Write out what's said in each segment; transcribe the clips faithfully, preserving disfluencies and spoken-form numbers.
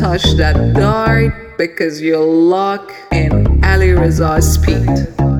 touch that dart because you're locked in Ali Reza's speed.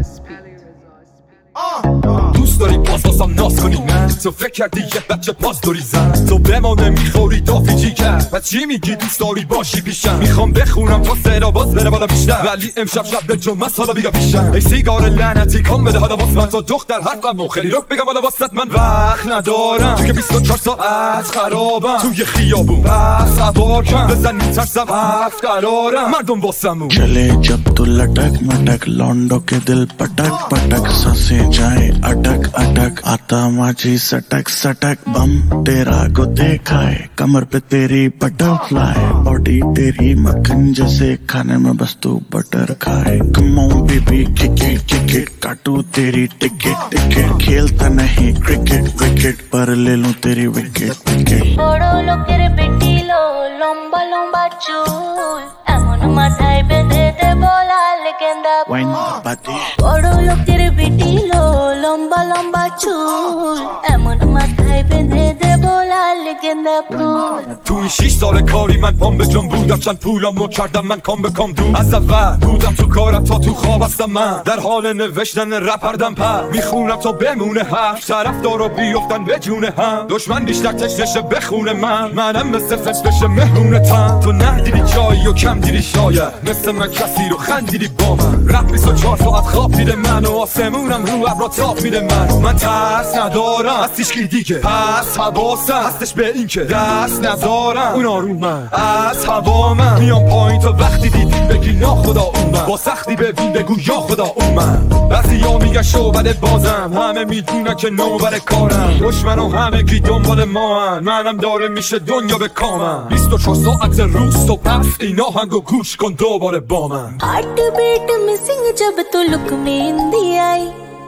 دوست داری باز بازم ناز کنی نه تو فکر کردی یه بچه پاس داری زن تو به ما نمیخوری دافیجی کرد و چی میگی دوست داری باشی پیشم میخوام بخونم تا سرا باز بره بالا بیشتر ولی امشب شب به جمعه حالا بیگا پیشم ای سیگار لعنتی کام بده حالا واسه من تا دختر حرفم و خیلی رک بگم حالا واسه من وقت ندارم تو که بیست و چهار ساعت خرابم توی خیابون بس عبار کن بزن میترسم هفت قرارم مردم واسمون चले जब तो लटक मटक लौंडो के दिल पटक पटक सांसें जाए अटक अटक आता माझी सटक सटक बम तेरा को देखा है कमर पे तेरी बटरफ्लाई बॉडी तेरी मक्खन जैसे खाने में बस तू बटर खाए come on baby kick it kick it काटू तेरी टिकट टिकट खेलता नहीं क्रिकेट विकेट पर ले लूं तेरी विकेट विकेट বড় লোকের বেটি লো লম্বা লম্বা চুল এমন মাথায় বেঁধে দেব লাল গেন্দা वाइन बाती বড় লোকের বেটি লো লম্বা লম্বা চুল এমন মাথায় বেঁধে দেব লাল গেন্দা ফুল تو این شیش سال کاری من پام به جنب بودم چند پولامو کردم من کام به کام دون از اول بودم تو کارم تا تو خواب هستم من در حال نوشتن رپ هردم پر میخونم تا بمونه حرف طرف دارو بیفتن به جونه هم دشمن بیشتر تشنشه بخونه من منم مثل فش بشه مهرونه تن تو ندیدی جایی و کم دیدی شاید مثل من کسی رو خندیدی با من رپ بیست و چهار ساعت خواب دیده من و آسمونم رو ابرا تاپ میده من من ترس ندارم از هیچکی دیگه پس حواسم هستش به این که دست نذارم اونا رو من از هوا من میام پایین تا وقتی دیدی بگی ناخدا اون من با سختی ببین بگو یا خدا اون من بعضی ها میگن شعبده بازم همه میدونن که نوبر کارم دشمن و همه گی دنبال ما هن منم داره میشه دنیا به کامم بیست و چهار ساعت روز تو پس این آهنگو گوش کن دوباره با من हार्ट बीट मिसिंग जब तो लुक में हिंदी आई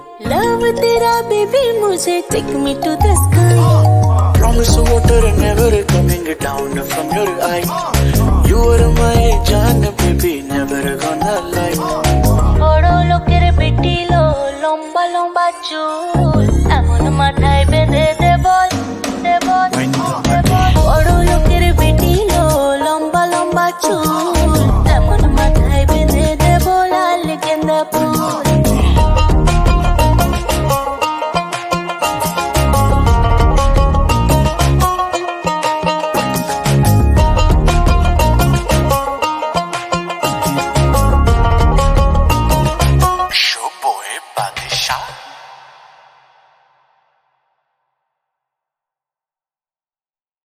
लव तेरा बेबी मुझे take me to the sky promise water never coming down from your eye you are my jaan baby never gonna lie বড় লোকের বেটি লো লম্বা লম্বা চুল এমন মাথায় বেঁধে দেব দেব দেব বড় লোকের বেটি লো লম্বা লম্বা চুল এমন মাথায় বেঁধে দেব লাল গেন্দা ফুল show boy badshah